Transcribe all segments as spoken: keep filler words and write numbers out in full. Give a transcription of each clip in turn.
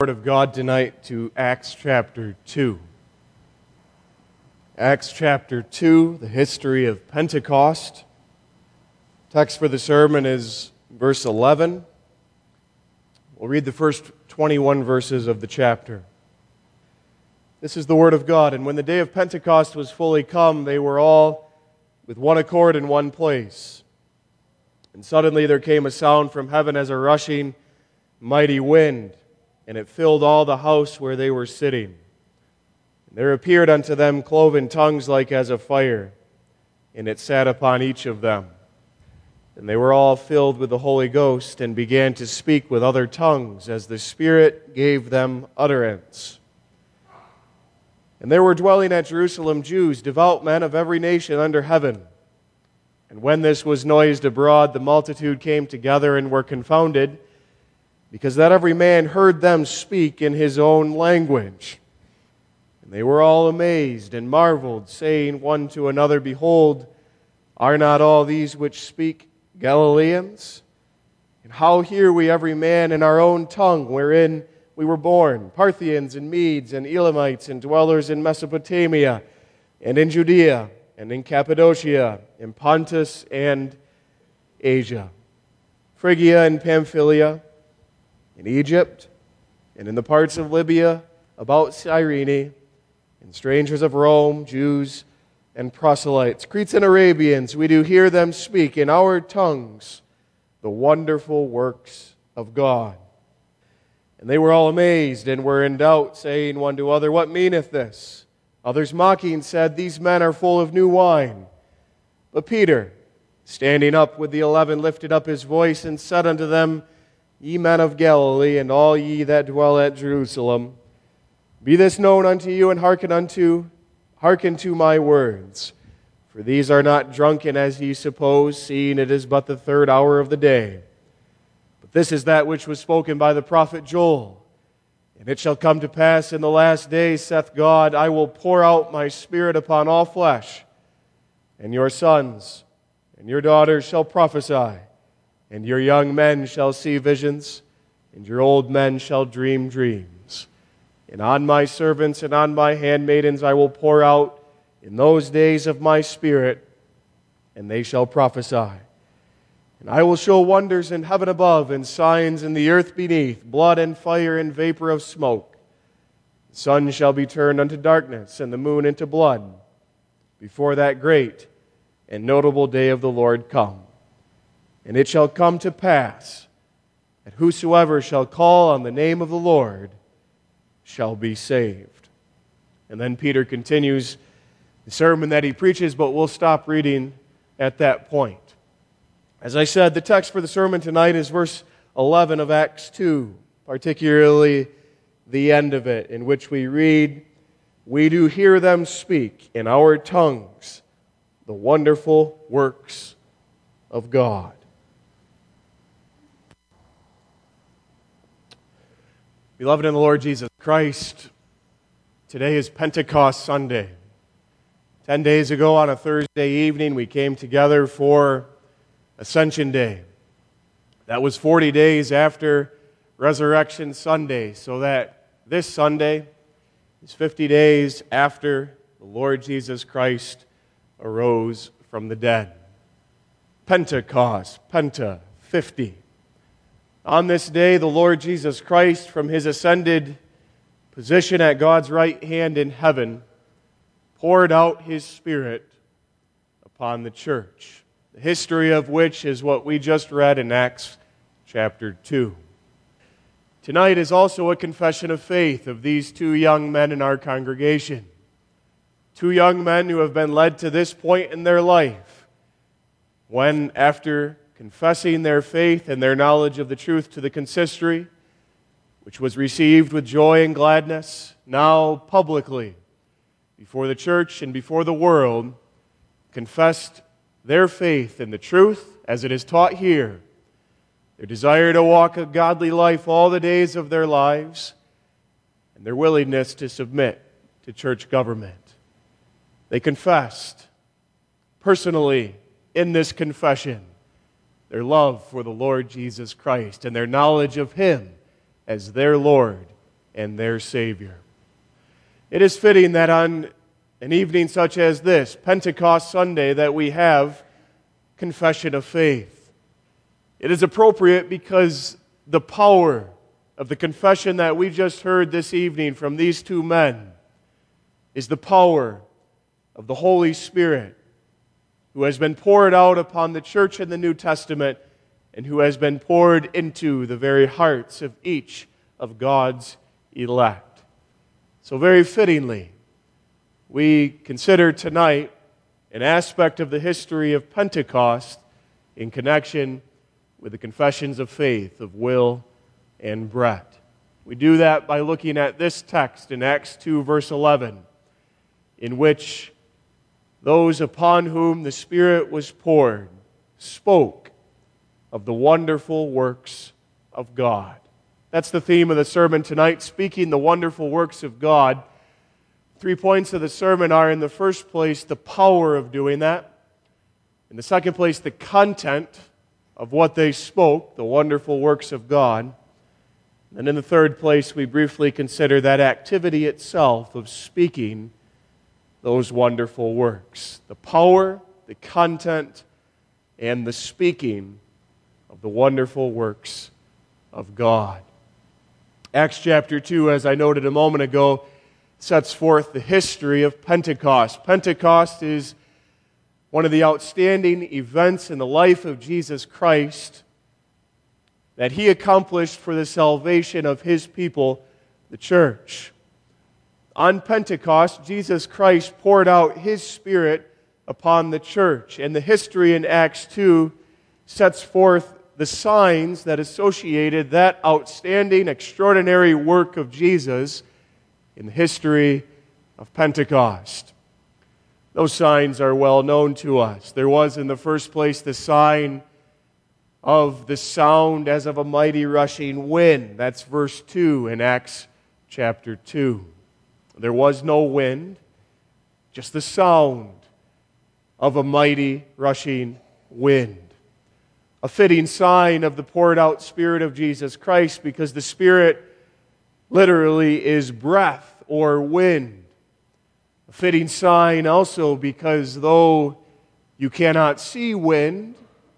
Word of God tonight to Acts chapter two. Acts chapter two, the history of Pentecost. Text for the sermon is verse eleven. We'll read the first twenty-one verses of the chapter. This is the Word of God. And when the day of Pentecost was fully come, they were all with one accord in one place. And suddenly there came a sound from heaven as a rushing mighty wind, and it filled all the house where they were sitting. And there appeared unto them cloven tongues like as of fire, and it sat upon each of them. And they were all filled with the Holy Ghost, and began to speak with other tongues, as the Spirit gave them utterance. And there were dwelling at Jerusalem Jews, devout men of every nation under heaven. And when this was noised abroad, the multitude came together and were confounded, because that every man heard them speak in his own language. And they were all amazed and marveled, saying one to another, Behold, are not all these which speak Galileans? And how hear we every man in our own tongue wherein we were born, Parthians and Medes and Elamites and dwellers in Mesopotamia and in Judea and in Cappadocia, in Pontus and Asia, Phrygia and Pamphylia, in Egypt, and in the parts of Libya about Cyrene, and strangers of Rome, Jews and proselytes, Cretes and Arabians, we do hear them speak in our tongues the wonderful works of God. And they were all amazed and were in doubt, saying one to other, What meaneth this? Others mocking said, These men are full of new wine. But Peter, standing up with the eleven, lifted up his voice and said unto them, Ye men of Galilee, and all ye that dwell at Jerusalem, be this known unto you, and hearken unto, hearken to my words. For these are not drunken as ye suppose, seeing it is but the third hour of the day. But this is that which was spoken by the prophet Joel. And it shall come to pass in the last days, saith God, I will pour out my Spirit upon all flesh, and your sons and your daughters shall prophesy, and your young men shall see visions, and your old men shall dream dreams. And on my servants and on my handmaidens I will pour out in those days of my Spirit, and they shall prophesy. And I will show wonders in heaven above, and signs in the earth beneath, blood and fire and vapor of smoke. The sun shall be turned unto darkness, and the moon into blood, before that great and notable day of the Lord come. And it shall come to pass that whosoever shall call on the name of the Lord shall be saved. And then Peter continues the sermon that he preaches, but we'll stop reading at that point. As I said, the text for the sermon tonight is verse eleven of Acts two, particularly the end of it, in which we read, We do hear them speak in our tongues the wonderful works of God. Beloved in the Lord Jesus Christ, today is Pentecost Sunday. Ten days ago on a Thursday evening, we came together for Ascension Day. That was forty days after Resurrection Sunday, so that this Sunday is fifty days after the Lord Jesus Christ arose from the dead. Pentecost, Penta, fifty. On this day, the Lord Jesus Christ, from His ascended position at God's right hand in heaven, poured out His Spirit upon the church, the history of which is what we just read in Acts chapter two. Tonight is also a confession of faith of these two young men in our congregation. Two young men who have been led to this point in their life, when, after confessing their faith and their knowledge of the truth to the consistory, which was received with joy and gladness, now publicly, before the church and before the world, confessed their faith in the truth as it is taught here, their desire to walk a godly life all the days of their lives, and their willingness to submit to church government. They confessed personally in this confession their love for the Lord Jesus Christ and their knowledge of Him as their Lord and their Savior. It is fitting that on an evening such as this, Pentecost Sunday, that we have confession of faith. It is appropriate because the power of the confession that we just heard this evening from these two men is the power of the Holy Spirit, who has been poured out upon the church in the New Testament and who has been poured into the very hearts of each of God's elect. So very fittingly, we consider tonight an aspect of the history of Pentecost in connection with the confessions of faith of Will and Brett. We do that by looking at this text in Acts two, verse eleven, in which those upon whom the Spirit was poured spoke of the wonderful works of God. That's the theme of the sermon tonight, speaking the wonderful works of God. Three points of the sermon are, in the first place, the power of doing that. In the second place, the content of what they spoke, the wonderful works of God. And in the third place, we briefly consider that activity itself of speaking those wonderful works. The power, the content, and the speaking of the wonderful works of God. Acts chapter two, as I noted a moment ago, sets forth the history of Pentecost. Pentecost is one of the outstanding events in the life of Jesus Christ that He accomplished for the salvation of His people, the church. On Pentecost, Jesus Christ poured out His Spirit upon the church, and the history in Acts two sets forth the signs that associated that outstanding, extraordinary work of Jesus in the history of Pentecost. Those signs are well known to us. There was, in the first place, the sign of the sound as of a mighty rushing wind. That's verse two in Acts chapter two. There was no wind, just the sound of a mighty rushing wind. A fitting sign of the poured out Spirit of Jesus Christ, because the Spirit literally is breath or wind. A fitting sign also because though you cannot see wind,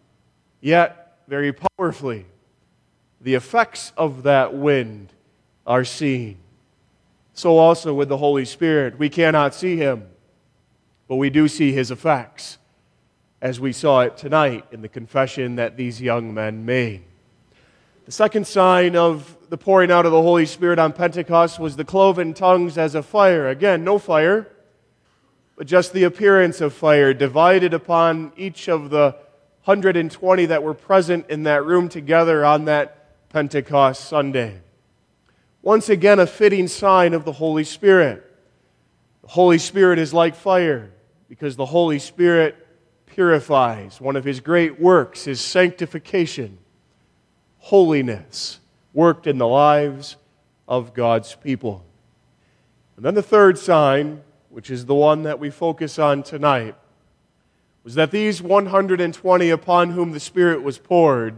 yet very powerfully the effects of that wind are seen. So also with the Holy Spirit. We cannot see Him, but we do see His effects, as we saw it tonight in the confession that these young men made. The second sign of the pouring out of the Holy Spirit on Pentecost was the cloven tongues as a fire. Again, no fire, but just the appearance of fire divided upon each of the one hundred twenty that were present in that room together on that Pentecost Sunday. Once again, a fitting sign of the Holy Spirit. The Holy Spirit is like fire because the Holy Spirit purifies. One of His great works is sanctification, holiness, worked in the lives of God's people. And then the third sign, which is the one that we focus on tonight, was that these one hundred twenty upon whom the Spirit was poured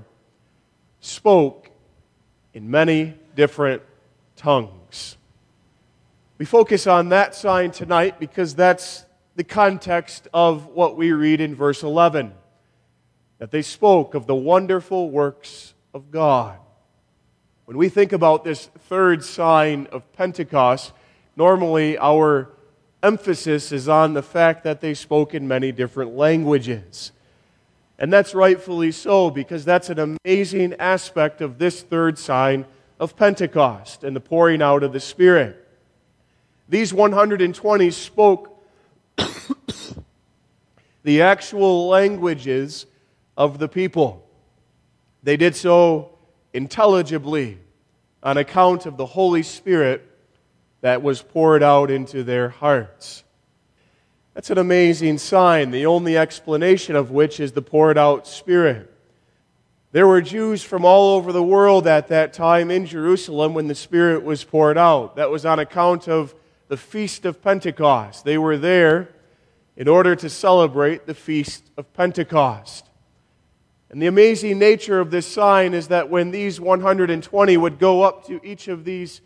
spoke in many different tongues. We focus on that sign tonight because that's the context of what we read in verse eleven, that they spoke of the wonderful works of God. When we think about this third sign of Pentecost, normally our emphasis is on the fact that they spoke in many different languages. And that's rightfully so, because that's an amazing aspect of this third sign of Pentecost and the pouring out of the Spirit. These one hundred twenty spoke the actual languages of the people. They did so intelligibly on account of the Holy Spirit that was poured out into their hearts. That's an amazing sign, the only explanation of which is the poured out Spirit. There were Jews from all over the world at that time in Jerusalem when the Spirit was poured out. That was on account of the Feast of Pentecost. They were there in order to celebrate the Feast of Pentecost. And the amazing nature of this sign is that when these one hundred twenty would go up to each of these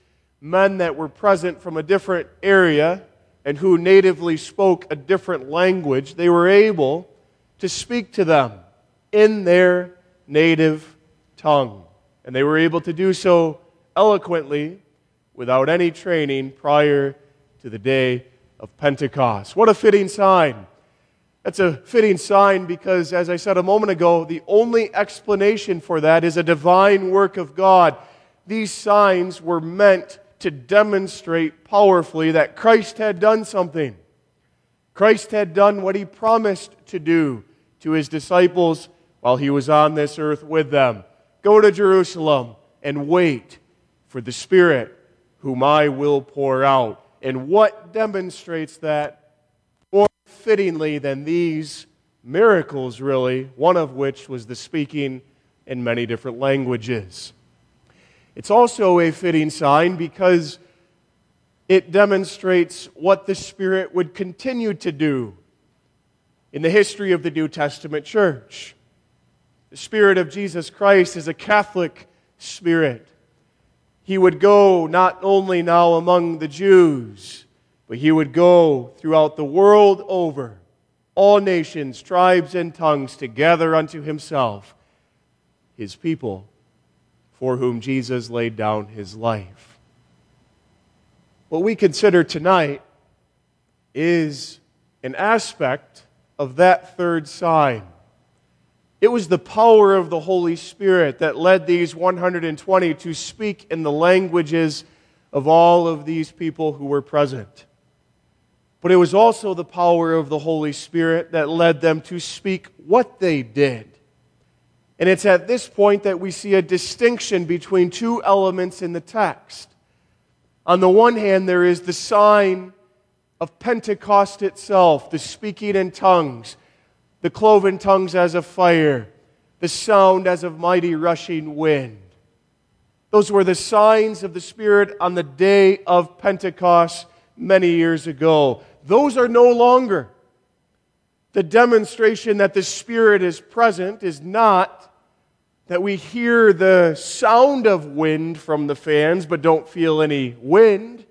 men that were present from a different area and who natively spoke a different language, they were able to speak to them in their native tongue. And they were able to do so eloquently without any training prior to the day of Pentecost. What a fitting sign. That's a fitting sign because, as I said a moment ago, the only explanation for that is a divine work of God. These signs were meant to demonstrate powerfully that Christ had done something. Christ had done what He promised to do to His disciples while He was on this earth with them. Go to Jerusalem and wait for the Spirit whom I will pour out. And what demonstrates that more fittingly than these miracles, really, one of which was the speaking in many different languages. It's also a fitting sign because it demonstrates what the Spirit would continue to do in the history of the New Testament church. The Spirit of Jesus Christ is a Catholic Spirit. He would go not only now among the Jews, but He would go throughout the world over, all nations, tribes, and tongues, to gather unto Himself His people, for whom Jesus laid down His life. What we consider tonight is an aspect of that third sign. It was the power of the Holy Spirit that led these one hundred twenty to speak in the languages of all of these people who were present. But it was also the power of the Holy Spirit that led them to speak what they did. And it's at this point that we see a distinction between two elements in the text. On the one hand, there is the sign of Pentecost itself, the speaking in tongues, the cloven tongues as of fire, the sound as of mighty rushing wind. Those were the signs of the Spirit on the day of Pentecost many years ago. Those are no longer. The demonstration that the Spirit is present is not that we hear the sound of wind from the fans but don't feel any wind.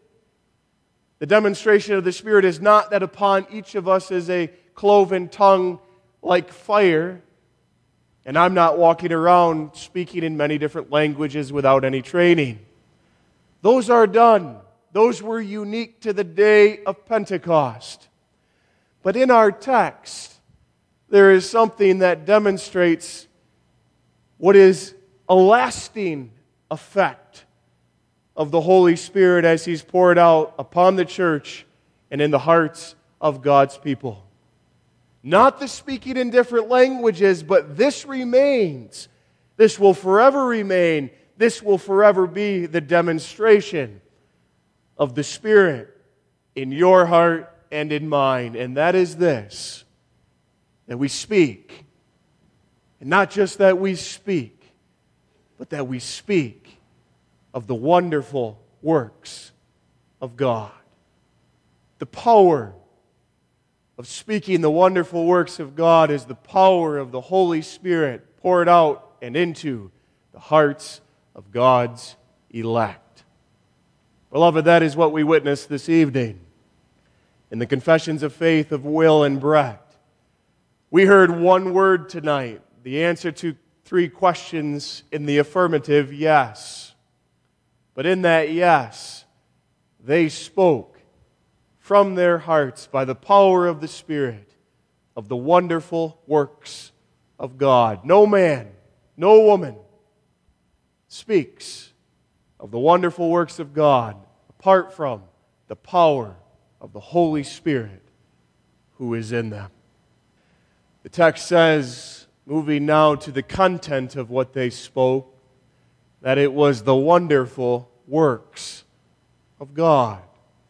The demonstration of the Spirit is not that upon each of us is a cloven tongue like fire, and I'm not walking around speaking in many different languages without any training. Those are done. Those were unique to the day of Pentecost. But in our text, there is something that demonstrates what is a lasting effect of the Holy Spirit as He's poured out upon the church and in the hearts of God's people. Not the speaking in different languages, but this remains. This will forever remain. This will forever be the demonstration of the Spirit in your heart and in mine. And that is this, that we speak. And not just that we speak, but that we speak of the wonderful works of God. The power of speaking the wonderful works of God is the power of the Holy Spirit poured out and into the hearts of God's elect. Beloved, that is what we witnessed this evening in the confessions of faith of Will and Brett. We heard one word tonight, the answer to three questions in the affirmative, yes. But in that yes, they spoke from their hearts by the power of the Spirit of the wonderful works of God. No man, no woman speaks of the wonderful works of God apart from the power of the Holy Spirit who is in them. The text says, moving now to the content of what they spoke, that it was the wonderful works of God.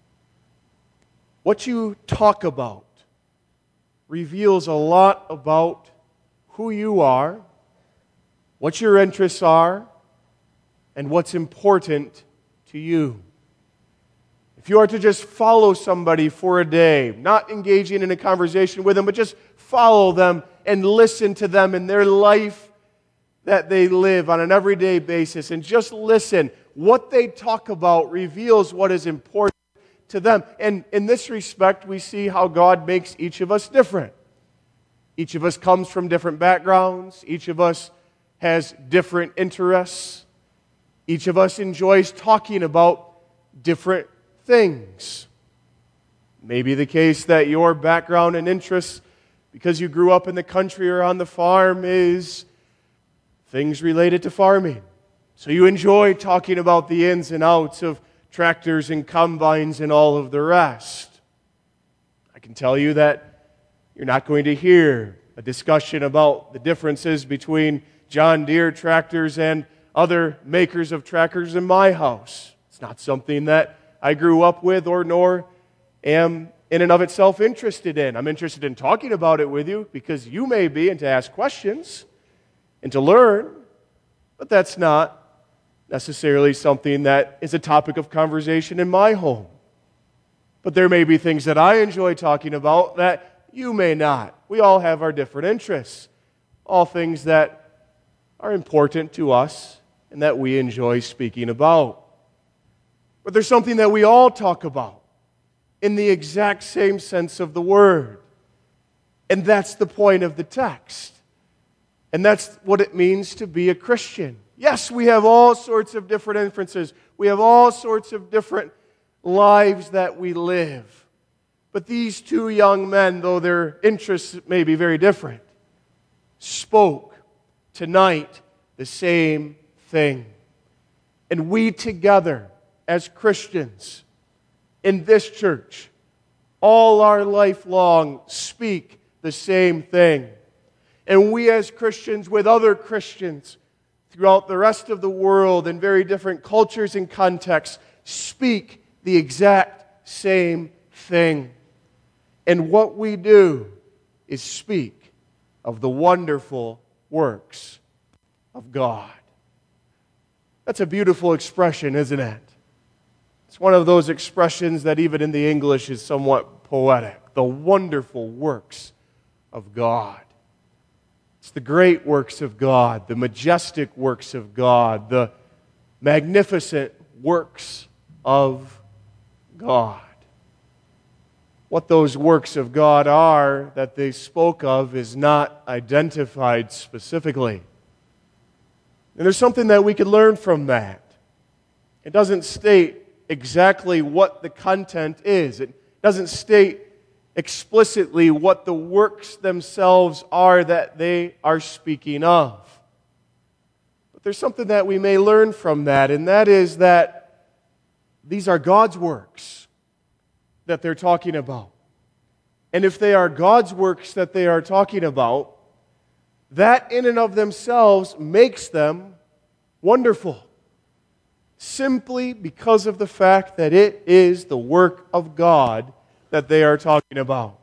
What you talk about reveals a lot about who you are, what your interests are, and what's important to you. If you are to just follow somebody for a day, not engaging in a conversation with them, but just follow them and listen to them in their life that they live on an everyday basis and just listen. What they talk about reveals what is important to them. And in this respect, we see how God makes each of us different. Each of us comes from different backgrounds. Each of us has different interests. Each of us enjoys talking about different things. Maybe the case that your background and interests, because you grew up in the country or on the farm, is things related to farming. So you enjoy talking about the ins and outs of tractors and combines and all of the rest. I can tell you that you're not going to hear a discussion about the differences between John Deere tractors and other makers of tractors in my house. It's not something that I grew up with or nor am in and of itself interested in. I'm interested in talking about it with you because you may be, and to ask questions and to learn, but that's not necessarily something that is a topic of conversation in my home. But there may be things that I enjoy talking about that you may not. We all have our different interests, all things that are important to us and that we enjoy speaking about. But there's something that we all talk about in the exact same sense of the word. And that's the point of the text. And that's what it means to be a Christian. Yes, we have all sorts of different inferences. We have all sorts of different lives that we live. But these two young men, though their interests may be very different, spoke tonight the same thing. And we together, as Christians in this church, all our life long speak the same thing. And we as Christians with other Christians throughout the rest of the world in very different cultures and contexts speak the exact same thing. And what we do is speak of the wonderful works of God. That's a beautiful expression, isn't it? It's one of those expressions that even in the English is somewhat poetic. The wonderful works of God. It's the great works of God, the majestic works of God, the magnificent works of God. What those works of God are that they spoke of is not identified specifically. And there's something that we could learn from that. It doesn't state exactly what the content is. It doesn't state explicitly what the works themselves are that they are speaking of. But there's something that we may learn from that, and that is that these are God's works that they're talking about. And if they are God's works that they are talking about, that in and of themselves makes them wonderful. Simply because of the fact that it is the work of God that they are talking about.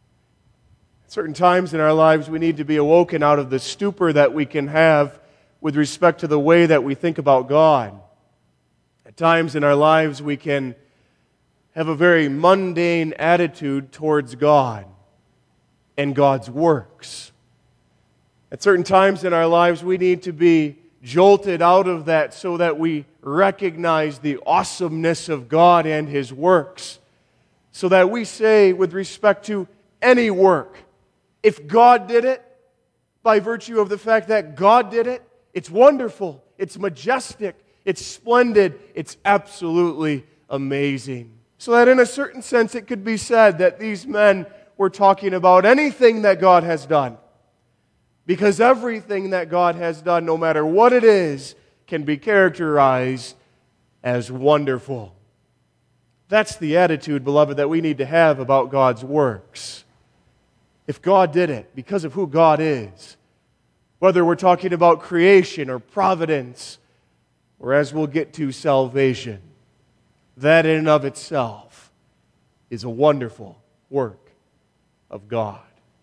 At certain times in our lives, we need to be awoken out of the stupor that we can have with respect to the way that we think about God. At times in our lives, we can have a very mundane attitude towards God and God's works. At certain times in our lives, we need to be jolted out of that so that we recognize the awesomeness of God and His works. So that we say, with respect to any work, if God did it, by virtue of the fact that God did it, it's wonderful, it's majestic, it's splendid, it's absolutely amazing. So that in a certain sense it could be said that these men were talking about anything that God has done. Because everything that God has done, no matter what it is, can be characterized as wonderful. That's the attitude, beloved, that we need to have about God's works. If God did it, because of who God is, whether we're talking about creation or providence, or as we'll get to, salvation, that in and of itself is a wonderful work of God.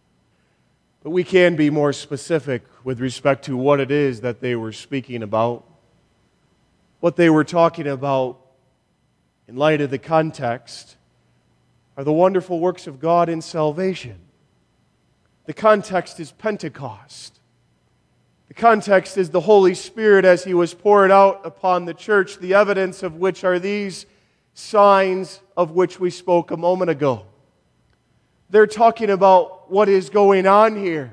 But we can be more specific with respect to what it is that they were speaking about. What they were talking about in light of the context are the wonderful works of God in salvation. The context is Pentecost. The context is the Holy Spirit as He was poured out upon the church, the evidence of which are these signs of which we spoke a moment ago. They're talking about what is going on here.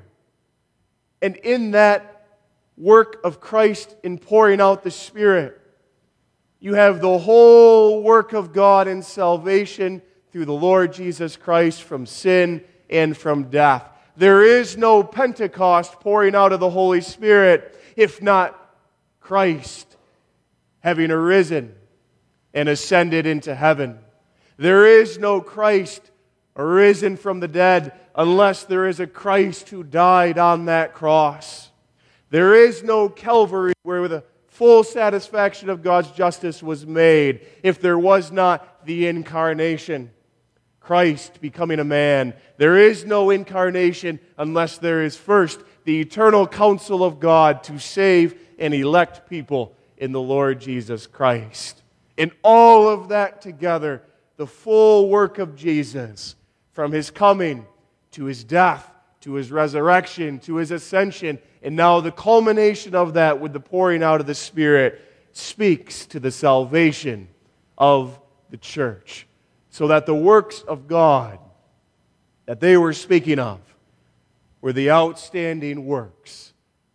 And in that work of Christ in pouring out the Spirit, you have the whole work of God in salvation through the Lord Jesus Christ from sin and from death. There is no Pentecost pouring out of the Holy Spirit if not Christ having arisen and ascended into heaven. There is no Christ arisen from the dead unless there is a Christ who died on that cross. There is no Calvary where the full satisfaction of God's justice was made if there was not the incarnation. Christ becoming a man. There is no incarnation unless there is first the eternal counsel of God to save and elect people in the Lord Jesus Christ. And all of that together, the full work of Jesus, from His coming to His death, to His resurrection, to His ascension, and now the culmination of that with the pouring out of the Spirit, speaks to the salvation of the church. So that the works of God that they were speaking of were the outstanding works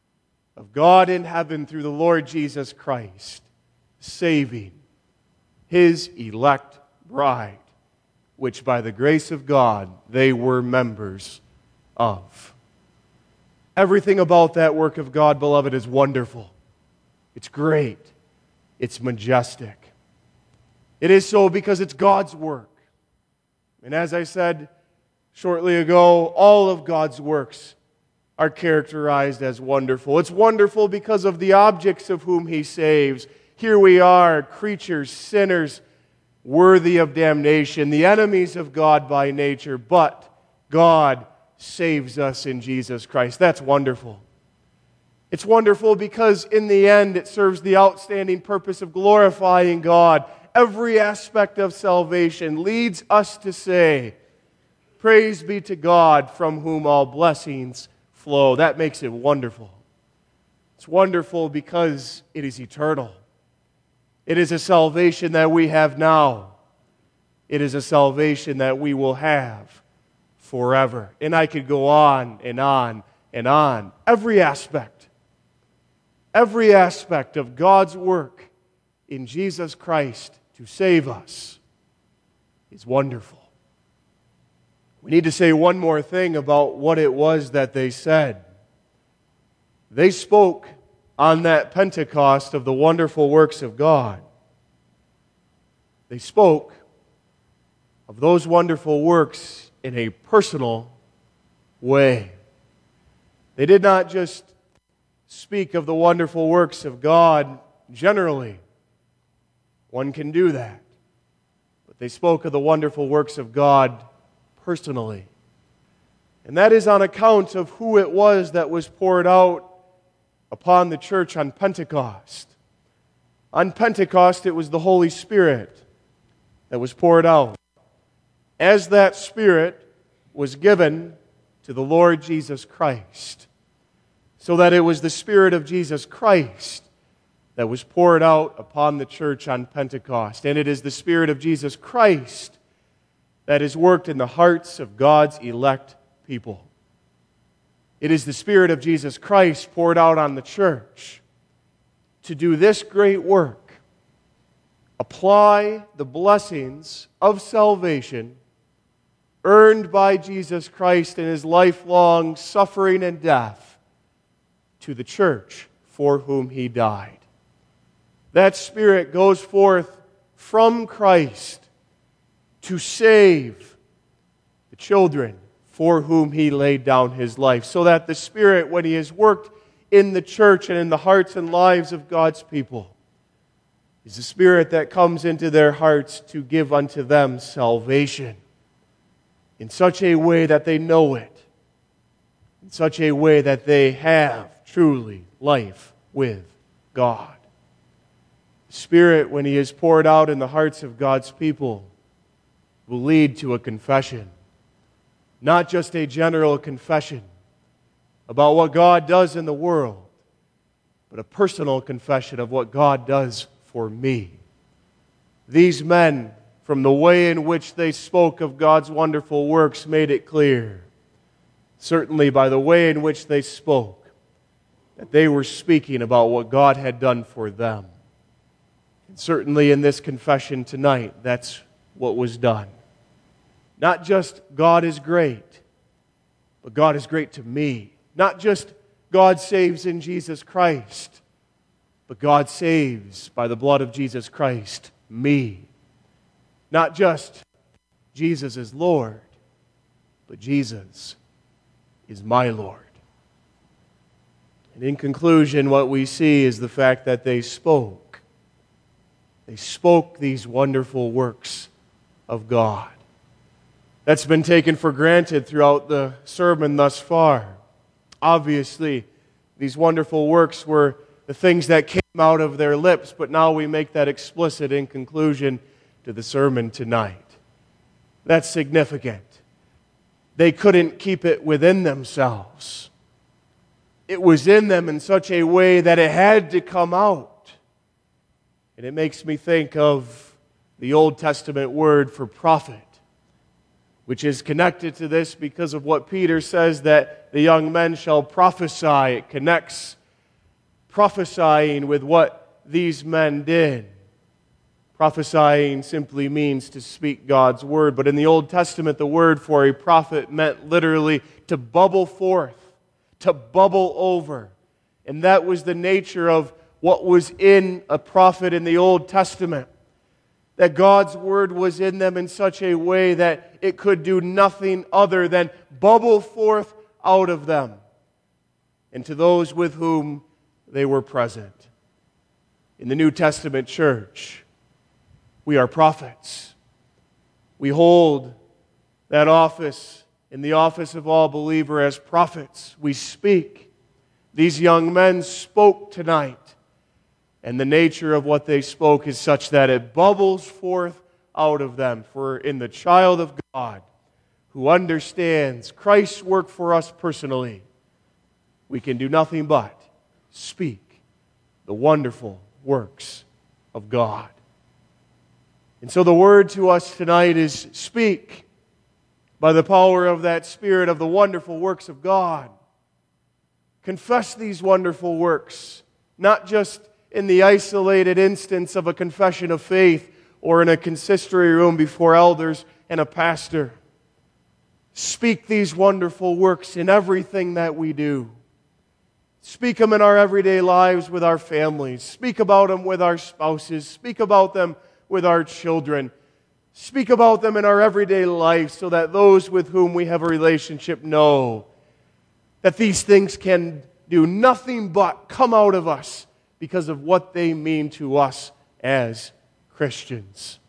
of God in heaven through the Lord Jesus Christ, saving His elect bride, which by the grace of God they were members of. Everything about that work of God, beloved, is wonderful. It's great. It's majestic. It is so because it's God's work. And as I said shortly ago, all of God's works are characterized as wonderful. It's wonderful because of the objects of whom He saves. Here we are, creatures, sinners, worthy of damnation, the enemies of God by nature, but God saves us in Jesus Christ. That's wonderful. It's wonderful because in the end it serves the outstanding purpose of glorifying God. Every aspect of salvation leads us to say, praise be to God from whom all blessings flow. That makes it wonderful. It's wonderful because it is eternal. It is a salvation that we have now. It is a salvation that we will have forever. And I could go on and on and on. Every aspect, every aspect of God's work in Jesus Christ to save us is wonderful. We need to say one more thing about what it was that they said. They spoke on that Pentecost of the wonderful works of God. They spoke of those wonderful works in a personal way. They did not just speak of the wonderful works of God generally. One can do that. But they spoke of the wonderful works of God personally. And that is on account of who it was that was poured out upon the church on Pentecost. On Pentecost, it was the Holy Spirit that was poured out. As that Spirit was given to the Lord Jesus Christ, so that it was the Spirit of Jesus Christ that was poured out upon the church on Pentecost. And it is the Spirit of Jesus Christ that is worked in the hearts of God's elect people. It is the Spirit of Jesus Christ poured out on the church to do this great work. Apply the blessings of salvation earned by Jesus Christ in His lifelong suffering and death to the church for whom He died. That Spirit goes forth from Christ to save the children for whom He laid down His life. So that the Spirit, when He has worked in the church and in the hearts and lives of God's people, is the Spirit that comes into their hearts to give unto them salvation in such a way that they know it, in such a way that they have truly life with God. The Spirit, when He is poured out in the hearts of God's people, will lead to a confession. Not just a general confession about what God does in the world, but a personal confession of what God does for me. These men, from the way in which they spoke of God's wonderful works, made it clear, certainly by the way in which they spoke, that they were speaking about what God had done for them. And certainly in this confession tonight, that's what was done. Not just God is great, but God is great to me. Not just God saves in Jesus Christ, but God saves by the blood of Jesus Christ me. Not just Jesus is Lord, but Jesus is my Lord. And in conclusion, what we see is the fact that they spoke. They spoke these wonderful works of God. That's been taken for granted throughout the sermon thus far. Obviously, these wonderful works were the things that came out of their lips, but now we make that explicit in conclusion to the sermon tonight. That's significant. They couldn't keep it within themselves. It was in them in such a way that it had to come out. And it makes me think of the Old Testament word for prophet, which is connected to this because of what Peter says that the young men shall prophesy. It connects prophesying with what these men did. Prophesying simply means to speak God's word, but in the Old Testament, the word for a prophet meant literally to bubble forth, to bubble over. And that was the nature of what was in a prophet in the Old Testament. That God's word was in them in such a way that it could do nothing other than bubble forth out of them and to those with whom they were present. In the New Testament church, we are prophets. We hold that office in the office of all believer as prophets. We speak. These young men spoke tonight. And the nature of what they spoke is such that it bubbles forth out of them. For in the child of God who understands Christ's work for us personally, we can do nothing but speak the wonderful works of God. And so the word to us tonight is speak by the power of that Spirit of the wonderful works of God. Confess these wonderful works, not just in the isolated instance of a confession of faith or in a consistory room before elders and a pastor. Speak these wonderful works in everything that we do. Speak them in our everyday lives with our families. Speak about them with our spouses. Speak about them with our children. Speak about them in our everyday life so that those with whom we have a relationship know that these things can do nothing but come out of us because of what they mean to us as Christians.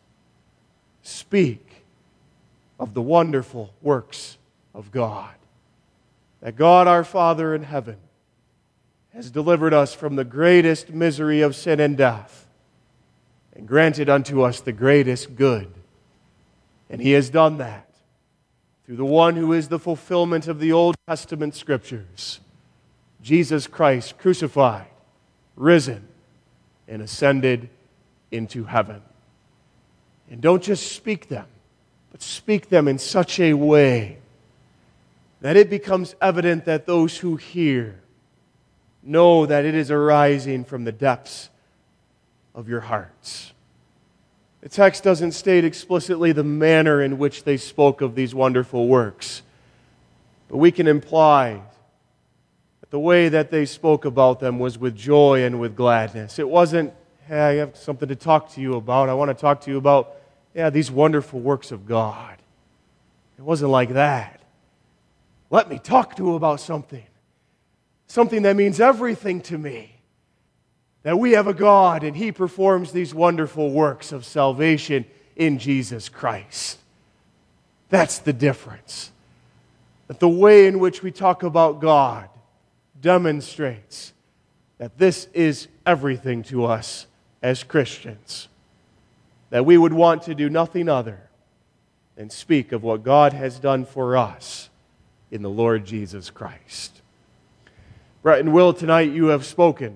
Speak of the wonderful works of God. That God our Father in heaven has delivered us from the greatest misery of sin and death and granted unto us the greatest good. And He has done that through the one who is the fulfillment of the Old Testament Scriptures, Jesus Christ, crucified, risen, and ascended into heaven. And don't just speak them, but speak them in such a way that it becomes evident that those who hear know that it is arising from the depths of your hearts. The text doesn't state explicitly the manner in which they spoke of these wonderful works, but we can imply the way that they spoke about them was with joy and with gladness. It wasn't, hey, I have something to talk to you about. I want to talk to you about, yeah, these wonderful works of God. It wasn't like that. Let me talk to you about something. Something that means everything to me. That we have a God and He performs these wonderful works of salvation in Jesus Christ. That's the difference. That the way in which we talk about God demonstrates that this is everything to us as Christians. That we would want to do nothing other than speak of what God has done for us in the Lord Jesus Christ. Brett and Will, tonight you have spoken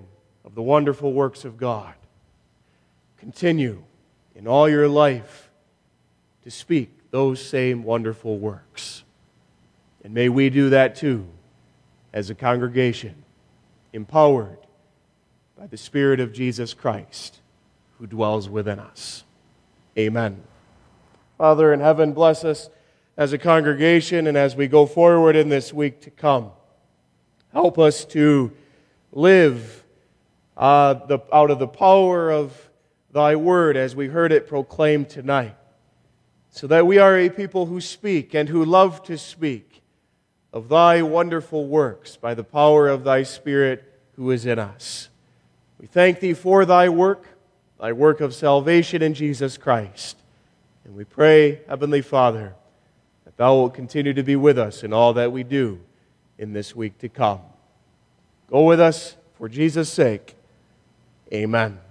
of the wonderful works of God. Continue in all your life to speak those same wonderful works. And may we do that too as a congregation, empowered by the Spirit of Jesus Christ who dwells within us. Amen. Father in heaven, bless us as a congregation and as we go forward in this week to come. Help us to live uh, the, out of the power of Thy Word as we heard it proclaimed tonight, so that we are a people who speak and who love to speak of Thy wonderful works by the power of Thy Spirit who is in us. We thank Thee for Thy work, Thy work of salvation in Jesus Christ. And we pray, Heavenly Father, that Thou wilt continue to be with us in all that we do in this week to come. Go with us for Jesus' sake. Amen.